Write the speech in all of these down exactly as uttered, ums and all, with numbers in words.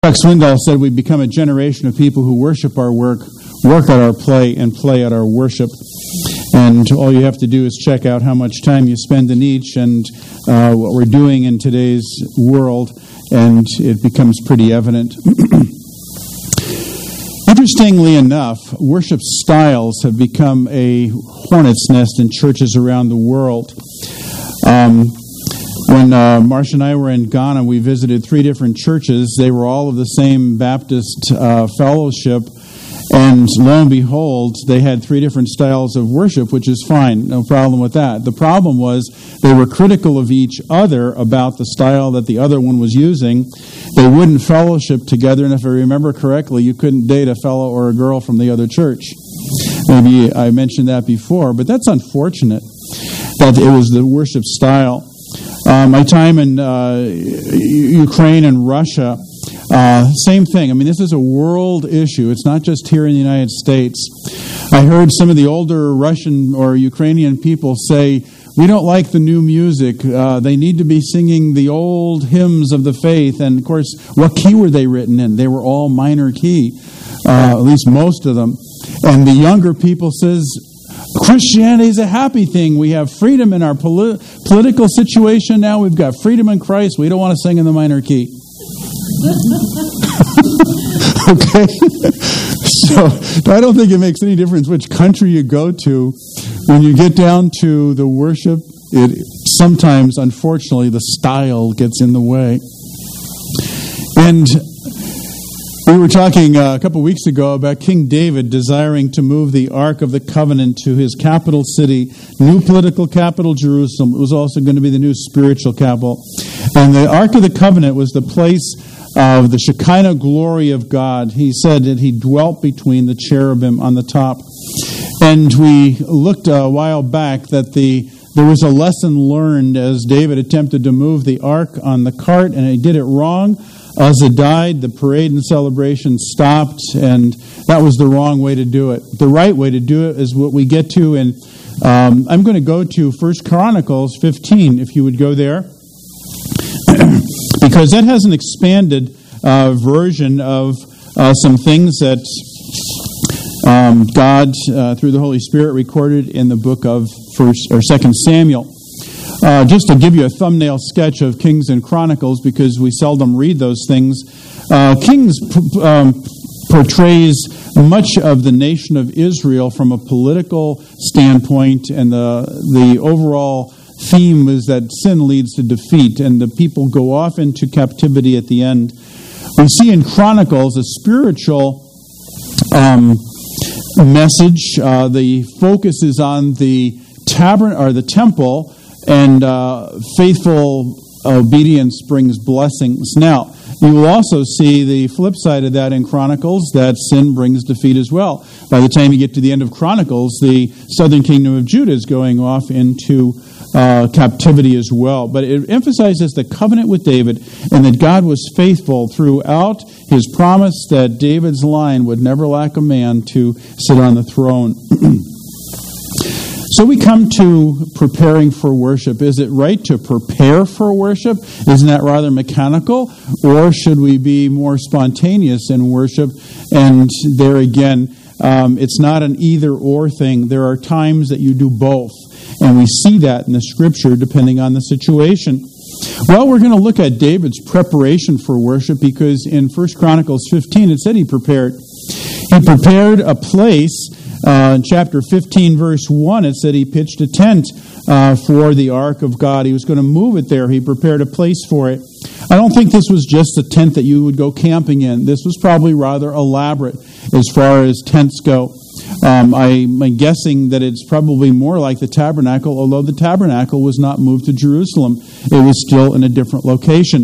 Chuck Swindoll said we become a generation of people who worship our work, work at our play, and play at our worship. And all you have to do is check out how much time you spend in each and uh, what we're doing in today's world, and it becomes pretty evident. Interestingly enough, worship styles have become a hornet's nest in churches around the world. Um, when uh, Marcia and I were in Ghana, we visited three different churches. They were all of the same Baptist uh, fellowship. And lo and behold, they had three different styles of worship, which is fine, no problem with that. The problem was they were critical of each other about the style that the other one was using. They wouldn't fellowship together, and if I remember correctly, you couldn't date a fellow or a girl from the other church. Maybe I mentioned that before, but that's unfortunate that it was the worship style. Uh, my time in uh, Ukraine and Russia, Uh, same thing. I mean, this is a world issue. It's not just here in the United States. I heard some of the older Russian or Ukrainian people say, we don't like the new music. Uh, they need to be singing the old hymns of the faith. And, of course, what key were they written in? They were all minor key, uh, at least most of them. And the younger people says, Christianity is a happy thing. We have freedom in our poli- political situation now. We've got freedom in Christ. We don't want to sing in the minor key. Okay, so I don't think it makes any difference which country you go to. When you get down to the worship, it sometimes, unfortunately, the style gets in the way. And we were talking uh, a couple weeks ago about King David desiring to move the Ark of the Covenant to his capital city, new political capital, Jerusalem. It was also going to be the new spiritual capital. And the Ark of the Covenant was the place of the Shekinah glory of God. He said that he dwelt between the cherubim on the top. And we looked a while back that the there was a lesson learned as David attempted to move the ark on the cart, and he did it wrong. Uzzah died, the parade and celebration stopped, and that was the wrong way to do it. The right way to do it is what we get to, and um, I'm going to go to First Chronicles fifteen, if you would go there. Because that has an expanded uh, version of uh, some things that um, God, uh, through the Holy Spirit, recorded in the book of First or Second Samuel. Uh, just to give you a thumbnail sketch of Kings and Chronicles, because we seldom read those things. Uh, Kings p- um, portrays much of the nation of Israel from a political standpoint, and the the overall theme is that sin leads to defeat, and the people go off into captivity at the end. We see in Chronicles a spiritual um, message. Uh, the focus is on the tabern or the temple, and uh, faithful obedience brings blessings. Now, you will also see the flip side of that in Chronicles, that sin brings defeat as well. By the time you get to the end of Chronicles, the southern kingdom of Judah is going off into Uh, captivity as well. But it emphasizes the covenant with David and that God was faithful throughout his promise that David's line would never lack a man to sit on the throne. So we come to preparing for worship. Is it right to prepare for worship? Isn't that rather mechanical? Or should we be more spontaneous in worship? And there again, um, it's not an either-or thing. There are times that you do both. And we see that in the Scripture depending on the situation. Well, we're going to look at David's preparation for worship, because in First Chronicles fifteen it said he prepared. He prepared a place. Uh, in chapter fifteen, verse one, it said he pitched a tent uh, for the Ark of God. He was going to move it there. He prepared a place for it. I don't think this was just a tent that you would go camping in. This was probably rather elaborate as far as tents go. Um, I'm guessing that it's probably more like the tabernacle, although the tabernacle was not moved to Jerusalem. It was still in a different location.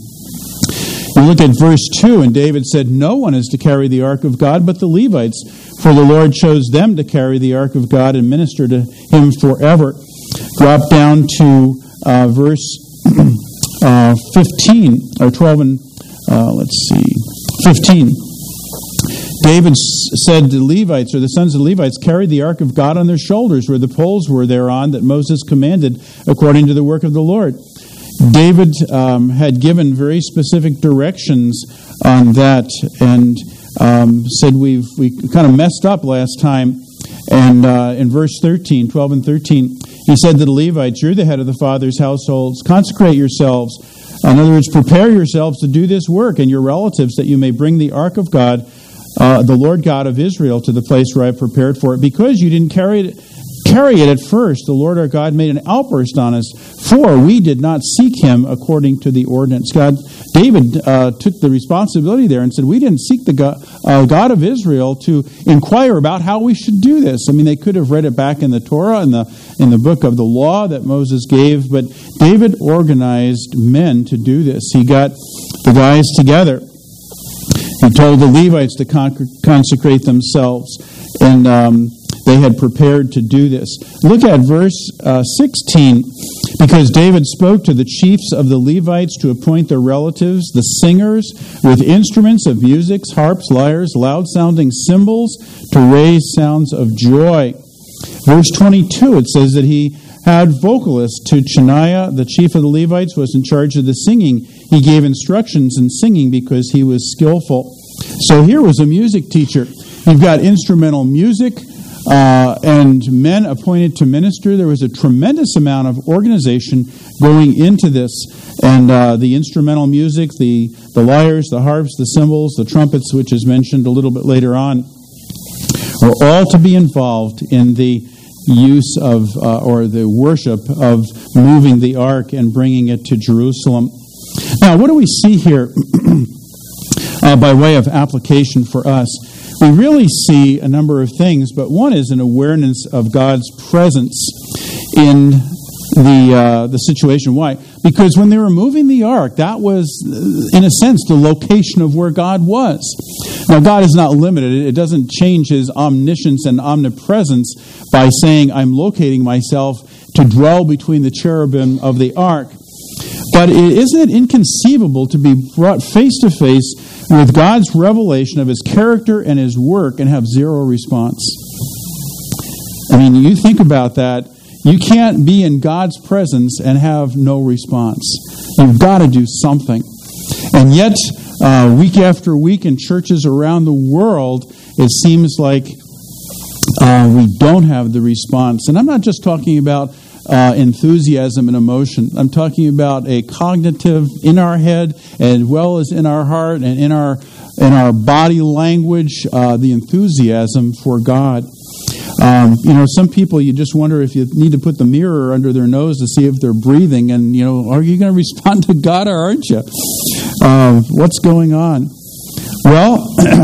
We look at verse two, and David said, no one is to carry the ark of God but the Levites, for the Lord chose them to carry the ark of God and minister to him forever. Drop down to uh, verse uh, fifteen, or twelve and, uh, let's see, fifteen. David said the Levites, or the sons of the Levites, carried the ark of God on their shoulders, where the poles were thereon that Moses commanded according to the work of the Lord. David um, had given very specific directions on that, and um, said we've we kind of messed up last time. And uh, in verse thirteen, twelve and thirteen, he said to the Levites, "You're the head of the fathers' households. Consecrate yourselves." In other words, prepare yourselves to do this work, and your relatives, that you may bring the ark of God, uh, the Lord God of Israel, to the place where I've prepared for it. Because you didn't carry it, carry it at first, the Lord our God made an outburst on us, for we did not seek him according to the ordinance. God, David uh, took the responsibility there and said, we didn't seek the God, uh, God of Israel to inquire about how we should do this. I mean, they could have read it back in the Torah, in the in the book of the law that Moses gave, but David organized men to do this. He got the guys together. He told the Levites to con- consecrate themselves, and um, they had prepared to do this. Look at verse uh, sixteen. Because David spoke to the chiefs of the Levites to appoint their relatives, the singers, with instruments of music, harps, lyres, loud-sounding cymbals, to raise sounds of joy. Verse twenty-two, it says that he had vocalists. To Chaniah, the chief of the Levites, was in charge of the singing. He gave instructions in singing because he was skillful. So here was a music teacher. You've got instrumental music, Uh, and men appointed to minister. There was a tremendous amount of organization going into this. And uh, the instrumental music, the, the lyres, the harps, the cymbals, the trumpets, which is mentioned a little bit later on, were all to be involved in the use of, uh, or the worship of moving the ark and bringing it to Jerusalem. Now, what do we see here uh, by way of application for us? We really see a number of things, but one is an awareness of God's presence in the uh, the situation. Why? Because when they were moving the ark, that was, in a sense, the location of where God was. Now, God is not limited. It doesn't change his omniscience and omnipresence by saying, I'm locating myself to dwell between the cherubim of the ark. But isn't it inconceivable to be brought face to face with God's revelation of his character and his work and have zero response? I mean, you think about that. You can't be in God's presence and have no response. You've got to do something. And yet, uh, week after week in churches around the world, it seems like uh, we don't have the response. And I'm not just talking about Uh, enthusiasm and emotion. I'm talking about a cognitive in our head as well as in our heart and in our in our body language, uh, the enthusiasm for God. Um, you know, some people, you just wonder if you need to put the mirror under their nose to see if they're breathing, and, you know, are you going to respond to God or aren't you? Uh, what's going on? Well,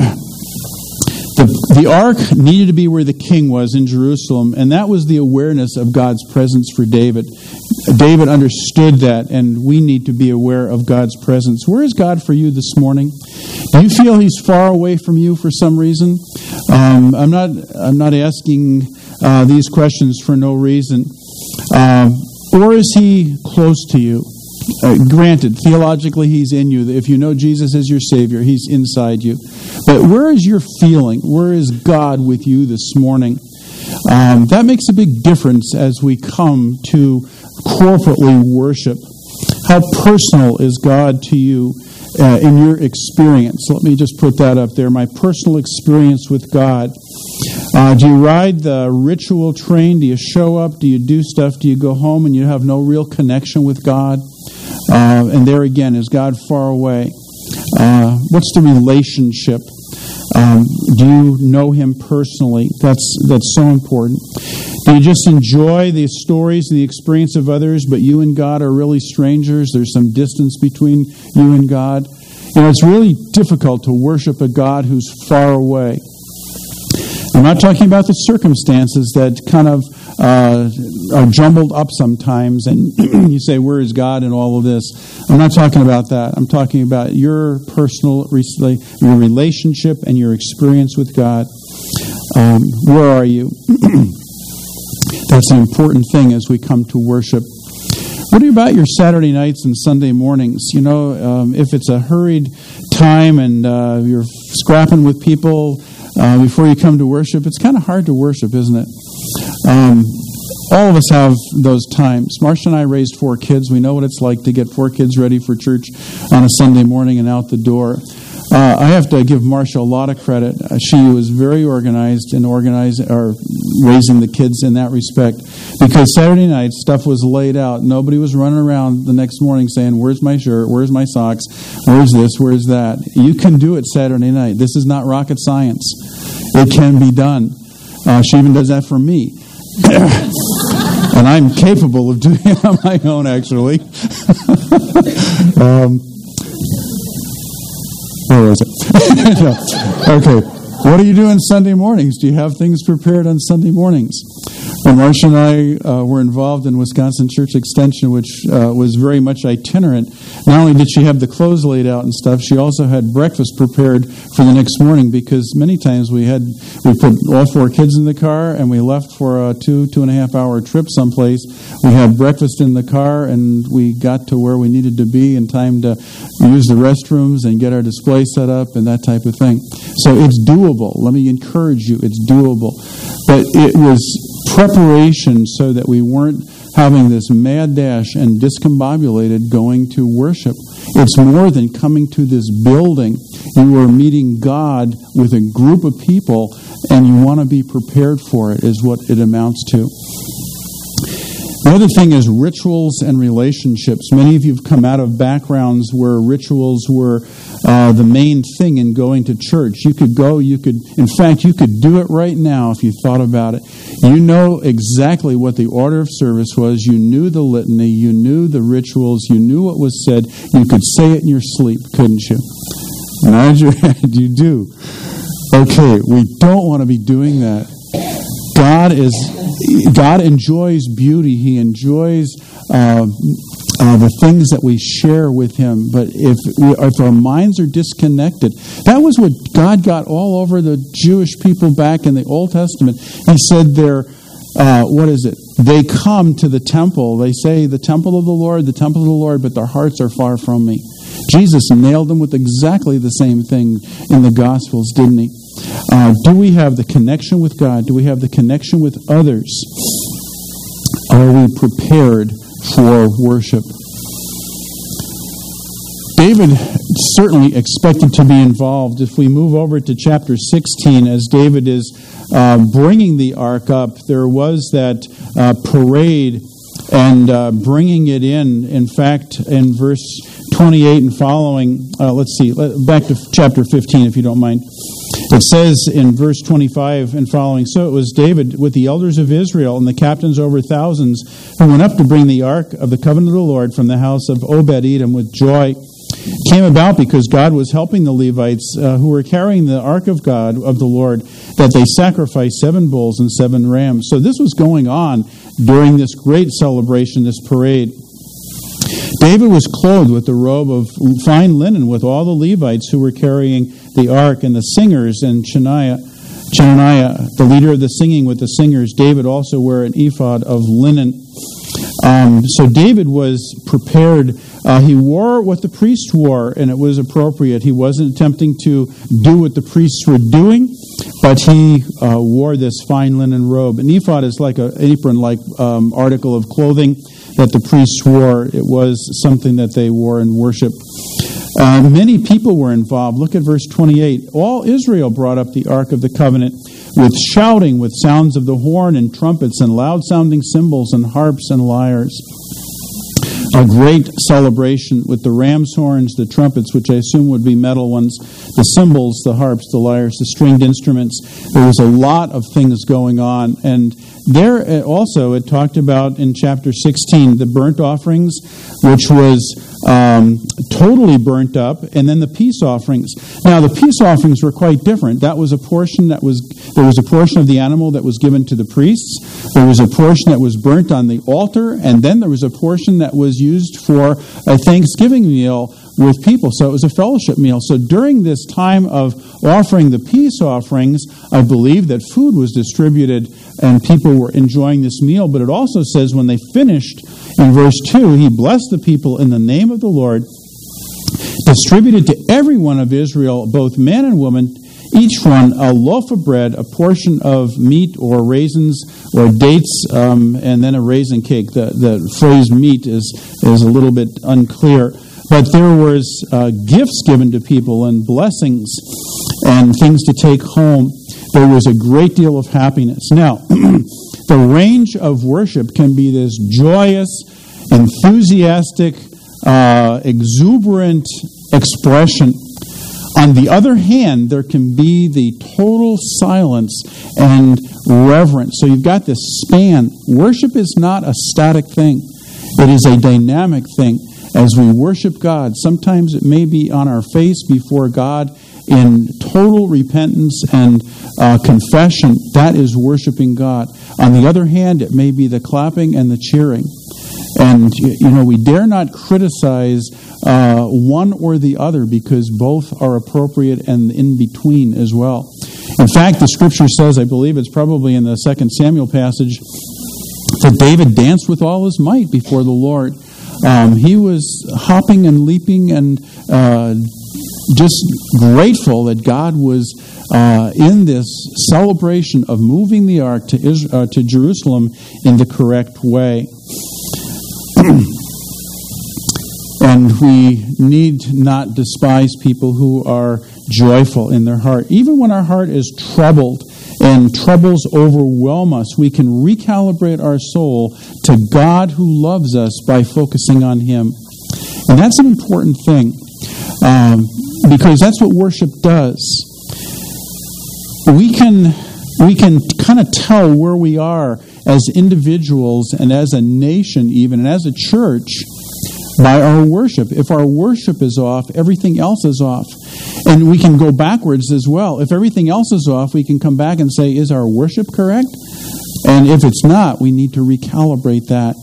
The, the ark needed to be where the king was in Jerusalem, and that was the awareness of God's presence for David. David understood that, and we need to be aware of God's presence. Where is God for you this morning? Do you feel he's far away from you for some reason? Um, I'm not I'm not asking uh, these questions for no reason. Um, or is he close to you? Uh, granted, theologically, he's in you. If you know Jesus as your Savior, he's inside you. But where is your feeling? Where is God with you this morning? Um, that makes a big difference as we come to corporately worship. How personal is God to you uh, in your experience? Let me just put that up there. My personal experience with God. Uh, do you ride the ritual train? Do you show up? Do you do stuff? Do you go home and you have no real connection with God? Uh, and there again, is God far away? Uh, what's the relationship? Um, do you know him personally? That's that's so important. Do you just enjoy the stories and the experience of others, but you and God are really strangers? There's some distance between you and God. You know, it's really difficult to worship a God who's far away. I'm not talking about the circumstances that kind of uh, are jumbled up sometimes, and you say, where is God in all of this? I'm not talking about that. I'm talking about your personal, your relationship and your experience with God. Um, where are you? That's an important thing as we come to worship. What about your Saturday nights and Sunday mornings? You know, um, if it's a hurried time and uh, you're scrapping with people uh, before you come to worship, it's kind of hard to worship, isn't it? Um, all of us have those times. Marcia and I raised four kids. We know what it's like to get four kids ready for church on a Sunday morning and out the door. Uh, I have to give Marcia a lot of credit. Uh, she was very organized in organizing or raising the kids in that respect, because Saturday night stuff was laid out. Nobody was running around the next morning saying, "Where's my shirt? Where's my socks? Where's this? Where's that?" You can do it Saturday night. This is not rocket science. It can be done. Uh, she even does that for me. And I'm capable of doing it on my own, actually. um, where was it? No. Okay. What are you doing Sunday mornings? Do you have things prepared on Sunday mornings? When Marcia and I uh, were involved in Wisconsin Church Extension, which uh, was very much itinerant, not only did she have the clothes laid out and stuff, she also had breakfast prepared for the next morning, because many times we had we put all four kids in the car and we left for a two, two and a half hour trip someplace. We had breakfast in the car and we got to where we needed to be in time to use the restrooms and get our display set up and that type of thing. So it's doable. Let me encourage you, it's doable. But it was preparation so that we weren't having this mad dash and discombobulated going to worship. It's more than coming to this building. You are meeting God with a group of people, and you want to be prepared for it, is what it amounts to. The other thing is rituals and relationships. Many of you have come out of backgrounds where rituals were uh, the main thing in going to church. You could go, you could, in fact, you could do it right now if you thought about it. You know exactly what the order of service was. You knew the litany. You knew the rituals. You knew what was said. You could say it in your sleep, couldn't you? Nod your head. You do. Okay, we don't want to be doing that. God is God enjoys beauty. He enjoys uh, uh, the things that we share with Him. But if we, if our minds are disconnected, that was what God got all over the Jewish people back in the Old Testament. He said they're, uh, what is it? They come to the temple. They say, the temple of the Lord, the temple of the Lord, but their hearts are far from me. Jesus nailed them with exactly the same thing in the Gospels, didn't He? Uh, do we have the connection with God? Do we have the connection with others? Are we prepared for worship? David certainly expected to be involved. If we move over to chapter sixteen, as David is uh, bringing the ark up, there was that uh, parade and uh, bringing it in. In fact, in verse twenty-eight and following, uh, let's see, back to chapter fifteen, if you don't mind. It says in verse twenty-five and following, "So it was David with the elders of Israel and the captains over thousands who went up to bring the ark of the covenant of the Lord from the house of Obed-Edom with joy. Came about because God was helping the Levites uh, who were carrying the ark of God, of the Lord, that they sacrificed seven bulls and seven rams." So this was going on during this great celebration, this parade. David was clothed with the robe of fine linen with all the Levites who were carrying the ark, and the singers, and Chenaniah, Chenaniah, the leader of the singing with the singers. David also wore an ephod of linen. Um, so David was prepared. Uh, he wore what the priests wore, and it was appropriate. He wasn't attempting to do what the priests were doing, but he uh, wore this fine linen robe. An ephod is like an apron-like um, article of clothing that the priests wore. It was something that they wore in worship. Uh, many people were involved. Look at verse twenty-eight. All Israel brought up the Ark of the Covenant with shouting, with sounds of the horn and trumpets and loud-sounding cymbals and harps and lyres. A great celebration with the ram's horns, the trumpets, which I assume would be metal ones, the cymbals, the harps, the lyres, the stringed instruments. There was a lot of things going on. And there also it talked about in chapter sixteen the burnt offerings, which was um, totally burnt up, and then the peace offerings. Now the peace offerings were quite different. That was a portion that was there was a portion of the animal that was given to the priests. There was a portion that was burnt on the altar, and then there was a portion that was used for a Thanksgiving meal with people. So it was a fellowship meal. So during this time of offering the peace offerings, I believe that food was distributed and people were enjoying this meal. But it also says when they finished, in verse two, he blessed the people in the name of the Lord, distributed to every one of Israel, both man and woman, each one a loaf of bread, a portion of meat or raisins or dates, um, and then a raisin cake. The, the phrase meat is, is a little bit unclear. But there was uh, gifts given to people and blessings and things to take home. There was a great deal of happiness. Now, the range of worship can be this joyous, enthusiastic, uh, exuberant expression. On the other hand, there can be the total silence and reverence. So you've got this span. Worship is not a static thing. It is a dynamic thing. As we worship God, sometimes it may be on our face before God in total repentance and uh, confession. That is worshiping God. On the other hand, it may be the clapping and the cheering. And, you know, we dare not criticize uh, one or the other because both are appropriate and in between as well. In fact, the Scripture says, I believe it's probably in the Second Samuel passage, that David danced with all his might before the Lord. Um, he was hopping and leaping and uh, just grateful that God was uh, in this celebration of moving the ark to Israel, uh, to Jerusalem in the correct way. And we need not despise people who are joyful in their heart. Even when our heart is troubled and troubles overwhelm us, we can recalibrate our soul to God who loves us by focusing on Him. And that's an important thing, um, because that's what worship does. We can, we can kind of tell where we are as individuals and as a nation even, and as a church, by our worship. If our worship is off, everything else is off. And we can go backwards as well. If everything else is off, we can come back and say, is our worship correct? And if it's not, we need to recalibrate that.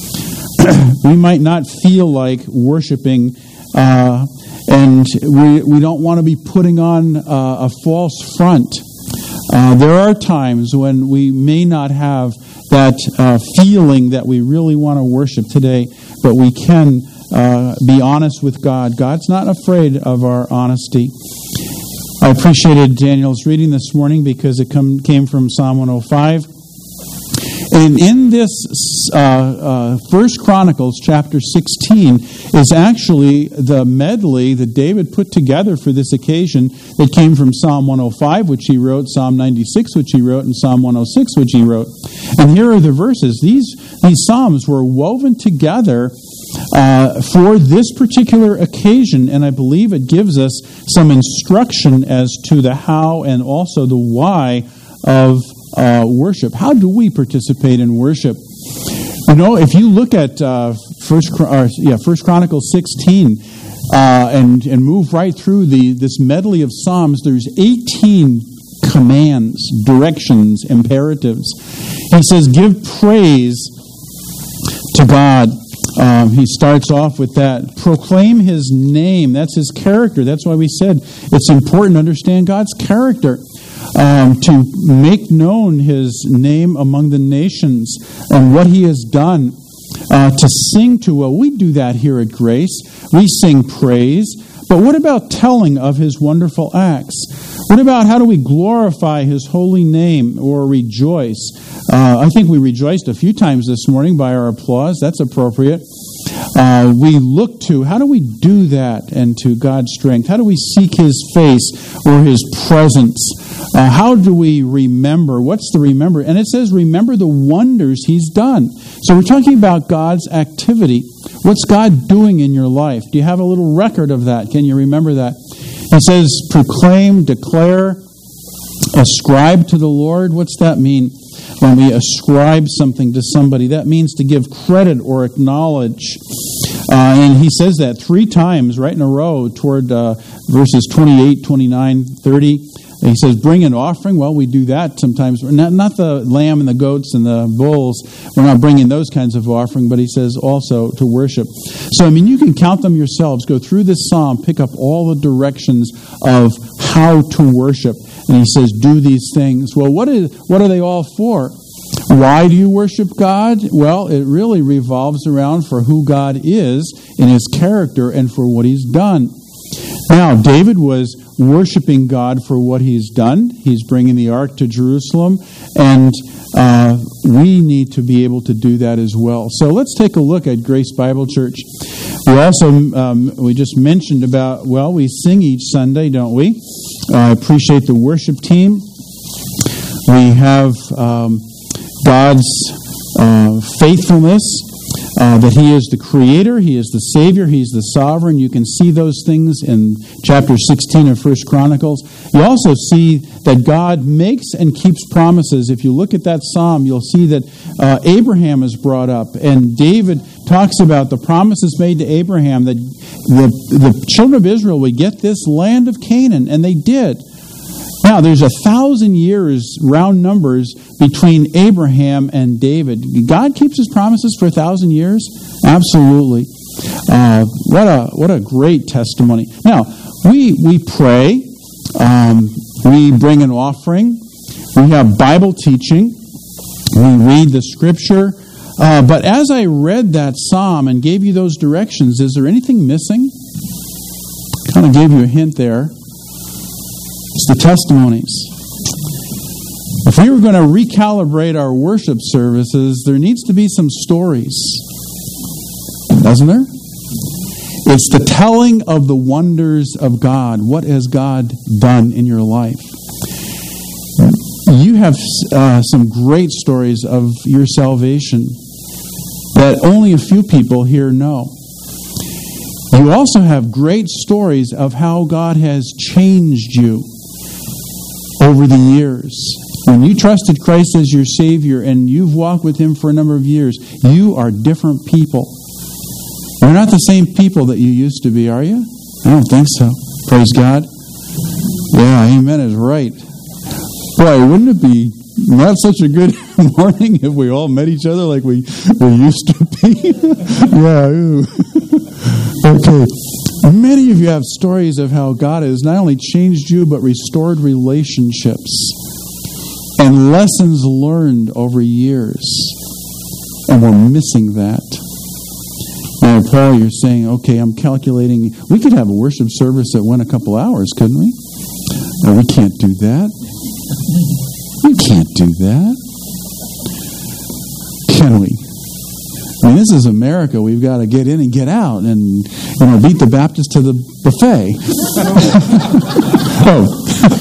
We might not feel like worshiping, uh, and we, we don't want to be putting on uh, a false front. Uh, there are times when we may not have that uh, feeling that we really want to worship today, but we can uh, be honest with God. God's not afraid of our honesty. I appreciated Daniel's reading this morning because it come, came from Psalm one oh five. And in this uh, uh, First Chronicles chapter sixteen is actually the medley that David put together for this occasion that came from Psalm one oh five, which he wrote, Psalm ninety-six, which he wrote, and Psalm one oh six, which he wrote. And here are the verses. These, these psalms were woven together uh, for this particular occasion, and I believe it gives us some instruction as to the how and also the why of Uh, worship. How do we participate in worship? You know, if you look at uh, First, uh, yeah, First Chronicles sixteen uh, and and move right through the this medley of psalms, there's eighteen commands, directions, imperatives. He says, "Give praise to God." Um, he starts off with that. Proclaim His name. That's His character. That's why we said it's important to understand God's character. Um, to make known His name among the nations and what He has done. Uh, to sing to, well, we do that here at Grace. We sing praise. But what about telling of His wonderful acts? What about how do we glorify His holy name or rejoice? Uh, I think we rejoiced a few times this morning by our applause. That's appropriate. Uh, we look to, how do we do that, and to God's strength? How do we seek His face or His presence? Uh, how do we remember? What's the remember? And it says, remember the wonders He's done. So we're talking about God's activity. What's God doing in your life? Do you have a little record of that? Can you remember that? It says, proclaim, declare, ascribe to the Lord. What's that mean? When we ascribe something to somebody, that means to give credit or acknowledge. Uh, and he says that three times right in a row toward uh, verses twenty-eight, twenty-nine, thirty. He says, bring an offering. Well, we do that sometimes. Not, not the lamb and the goats and the bulls. We're not bringing those kinds of offering, but he says also to worship. So, I mean, you can count them yourselves. Go through this psalm, pick up all the directions of how to worship. And he says, do these things. Well, what is what are they all for? Why do you worship God? Well, it really revolves around for who God is in His character and for what He's done. Now, David was worshiping God for what He's done. He's bringing the ark to Jerusalem, and uh, we need to be able to do that as well. So let's take a look at Grace Bible Church. We also, um, we just mentioned about, well, we sing each Sunday, don't we? I uh, appreciate the worship team. We have um, God's uh, faithfulness, uh, that He is the Creator, He is the Savior, He's the Sovereign. You can see those things in chapter sixteen of First Chronicles. You also see that God makes and keeps promises. If you look at that psalm, you'll see that uh, Abraham is brought up, and David talks about the promises made to Abraham that the, the children of Israel would get this land of Canaan, and they did. Now, there's a thousand years, round numbers, between Abraham and David. God keeps His promises for a thousand years? Absolutely. Uh, what a what a great testimony. Now, we we pray, um, we bring an offering, we have Bible teaching, we read the Scripture. Uh, but as I read that psalm and gave you those directions, is there anything missing? Kind of gave you a hint there. It's the testimonies. If we were going to recalibrate our worship services, there needs to be some stories. Doesn't there? It's the telling of the wonders of God. What has God done in your life? You have uh, some great stories of your salvation that only a few people here know. You also have great stories of how God has changed you over the years. When you trusted Christ as your Savior and you've walked with Him for a number of years, you are different people. You're not the same people that you used to be, are you? I don't think so. Praise God. Yeah, amen is right. Boy, wouldn't it be not such a good morning if we all met each other like we, we used to be? Yeah. Ooh. Okay. Many of you have stories of how God has not only changed you, but restored relationships and lessons learned over years. And we're missing that. Now, Paul, you're saying, okay, I'm calculating. We could have a worship service that went a couple hours, couldn't we? No, we can't do that. We can't do that. Can we? I mean, this is America. We've got to get in and get out and, you know, beat the Baptist to the buffet. Oh.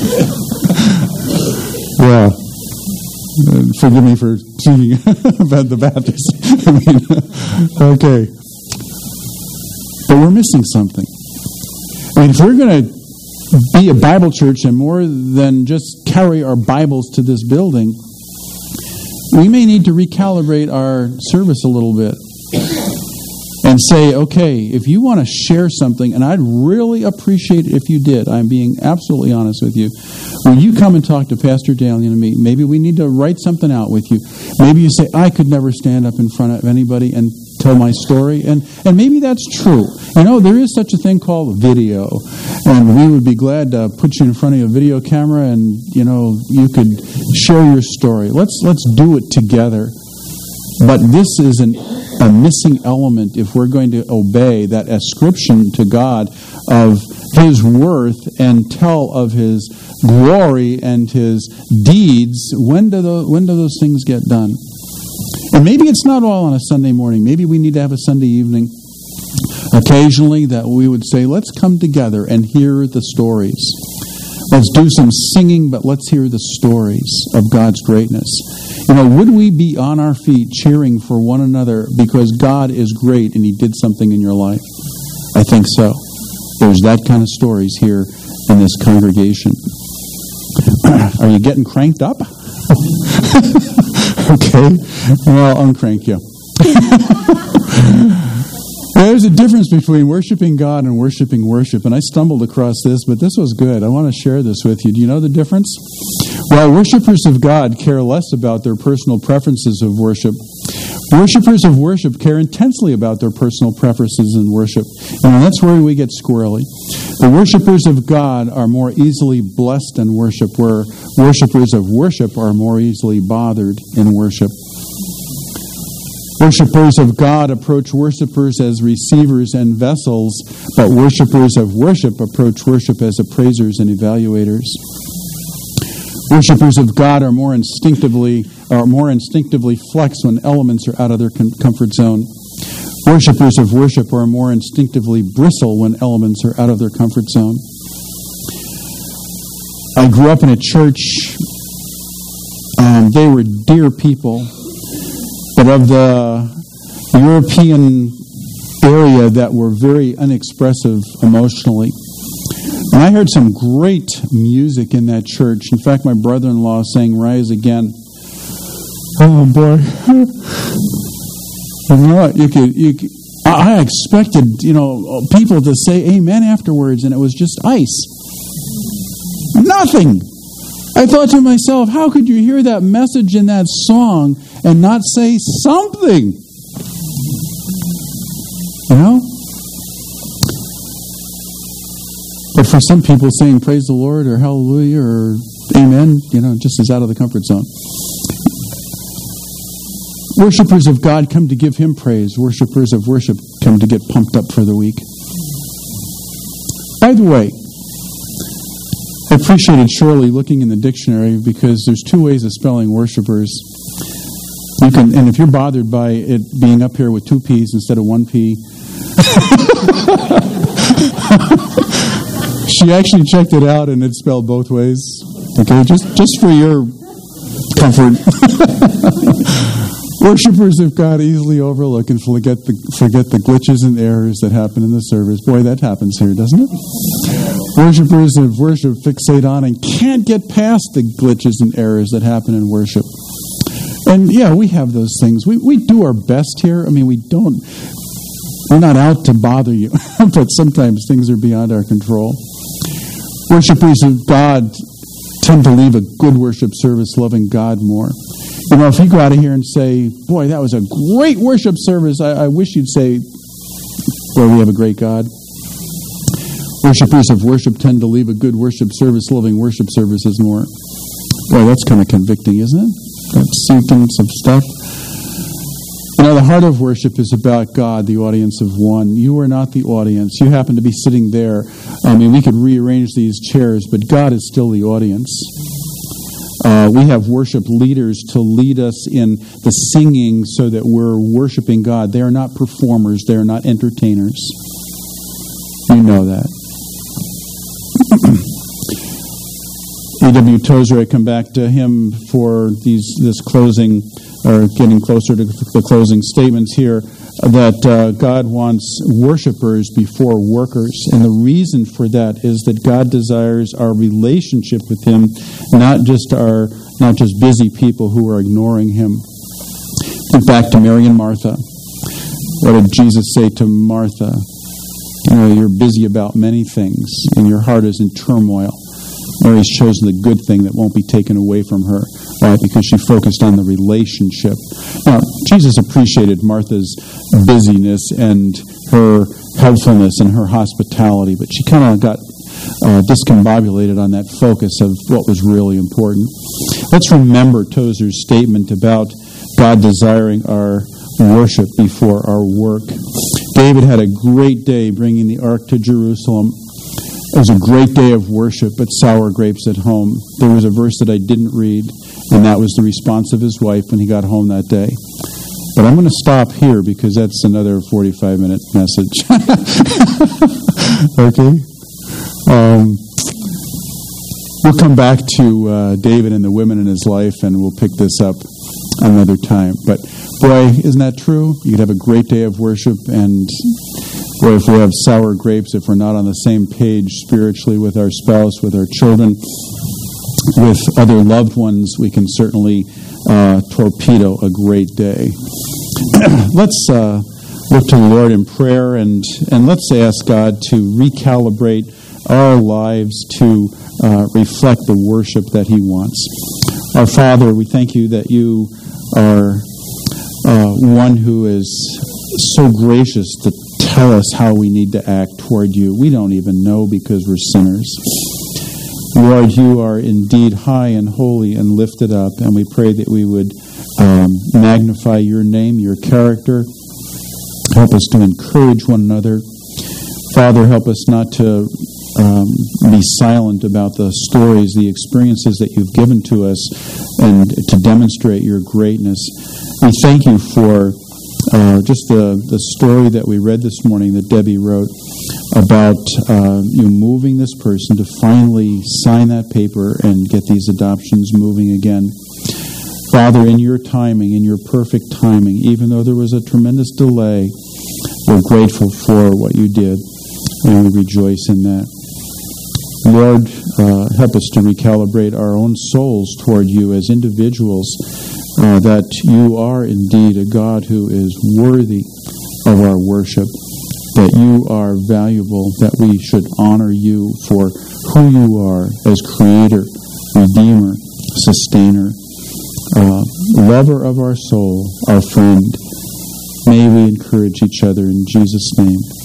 Well, uh, forgive me for speaking about the Baptist. I mean, okay. But we're missing something. I mean, if we're going to be a Bible church and more than just carry our Bibles to this building, we may need to recalibrate our service a little bit and say, okay, if you want to share something, and I'd really appreciate it if you did, I'm being absolutely honest with you, when you come and talk to Pastor Dalian and me, maybe we need to write something out with you. Maybe you say, I could never stand up in front of anybody and tell my story, and, and maybe that's true. You know, there is such a thing called video, and we would be glad to put you in front of a video camera and, you know, you could share your story. Let's let's do it together. But this is an, a missing element if we're going to obey that ascription to God of His worth and tell of His glory and His deeds. When do those, when do those things get done? And maybe it's not all on a Sunday morning. Maybe we need to have a Sunday evening occasionally that we would say, let's come together and hear the stories. Let's do some singing, but let's hear the stories of God's greatness. You know, would we be on our feet cheering for one another because God is great and He did something in your life? I think so. There's that kind of stories here in this congregation. Are you getting cranked up? Okay. Well, I'll uncrank you. There's a difference between worshiping God and worshiping worship. And I stumbled across this, but this was good. I want to share this with you. Do you know the difference? While worshipers of God care less about their personal preferences of worship, worshipers of worship care intensely about their personal preferences in worship. And that's where we get squirrely. The worshipers of God are more easily blessed in worship, where worshipers of worship are more easily bothered in worship. Worshippers of God approach worshipers as receivers and vessels, but worshippers of worship approach worship as appraisers and evaluators. Worshippers of God are more instinctively are more instinctively flexed when elements are out of their com- comfort zone. Worshippers of worship are more instinctively bristle when elements are out of their comfort zone. I grew up in a church. Um, they were dear people. But of the European area that were very unexpressive emotionally. And I heard some great music in that church. In fact, my brother-in-law sang Rise Again. Oh, boy. You know what? You could, you could, I expected, you know, people to say amen afterwards, and it was just ice. Nothing. I thought to myself, how could you hear that message in that song and not say something? You know? But for some people, saying praise the Lord or hallelujah or amen, you know, just is out of the comfort zone. Worshippers of God come to give Him praise. Worshippers of worship come to get pumped up for the week. By the way, I appreciated Shirley looking in the dictionary because there's two ways of spelling worshippers. You can, and if you're bothered by it being up here with two P's instead of one P, she actually checked it out and it's spelled both ways. Okay, just just for your comfort. Worshippers of God easily overlook and forget the forget the glitches and errors that happen in the service. Boy, that happens here, doesn't it? Worshippers of worship fixate on and can't get past the glitches and errors that happen in worship. And yeah, we have those things. We we do our best here. I mean, we don't. We're not out to bother you, but sometimes things are beyond our control. Worshippers of God tend to leave a good worship service loving God more. You know, if you go out of here and say, boy, that was a great worship service, I, I wish you'd say, boy, we have a great God. Worshippers of worship tend to leave a good worship service loving worship services more. Boy, that's kind of convicting, isn't it? That's sinking some stuff. You know, the heart of worship is about God, the audience of one. You are not the audience. You happen to be sitting there. I mean, we could rearrange these chairs, but God is still the audience. Uh, we have worship leaders to lead us in the singing so that we're worshiping God. They are not performers. They are not entertainers. You know that. A W Tozer, I come back to him for these this closing, or getting closer to the closing statements here, that uh, God wants worshipers before workers. And the reason for that is that God desires our relationship with Him, not just our not just busy people who are ignoring Him. Think back to Mary and Martha. What did Jesus say to Martha? You know, you're busy about many things, and your heart is in turmoil. Mary's chosen the good thing that won't be taken away from her. Why? Because she focused on the relationship. Now, Jesus appreciated Martha's busyness and her helpfulness and her hospitality, but she kind of got uh, discombobulated on that focus of what was really important. Let's remember Tozer's statement about God desiring our worship before our work. David had a great day bringing the ark to Jerusalem. It was a great day of worship, but sour grapes at home. There was a verse that I didn't read, and that was the response of his wife when he got home that day. But I'm going to stop here because that's another forty-five minute message. Okay? Um, we'll come back to uh, David and the women in his life, and we'll pick this up another time. But boy, isn't that true? You could have a great day of worship, and boy, if we have sour grapes, if we're not on the same page spiritually with our spouse, with our children, with other loved ones, we can certainly uh, torpedo a great day. Let's uh, look to the Lord in prayer, and, and let's ask God to recalibrate our lives to uh, reflect the worship that He wants. Our Father, we thank You that You are uh, one who is so gracious to tell us how we need to act toward You. We don't even know because we're sinners. Lord, You are indeed high and holy and lifted up, and we pray that we would um, magnify your name, your character. Help us to encourage one another. Father, help us not to um, be silent about the stories, the experiences that you've given to us, and to demonstrate your greatness. We thank you for uh, just the, the story that we read this morning that Debbie wrote about uh, you moving this person to finally sign that paper and get these adoptions moving again. Father, in your timing, in your perfect timing, even though there was a tremendous delay, we're grateful for what you did, and we rejoice in that. Lord, uh, help us to recalibrate our own souls toward you as individuals, uh, that you are indeed a God who is worthy of our worship, that you are valuable, that we should honor you for who you are as Creator, Redeemer, Sustainer, uh, lover of our soul, our friend. May we encourage each other in Jesus' name.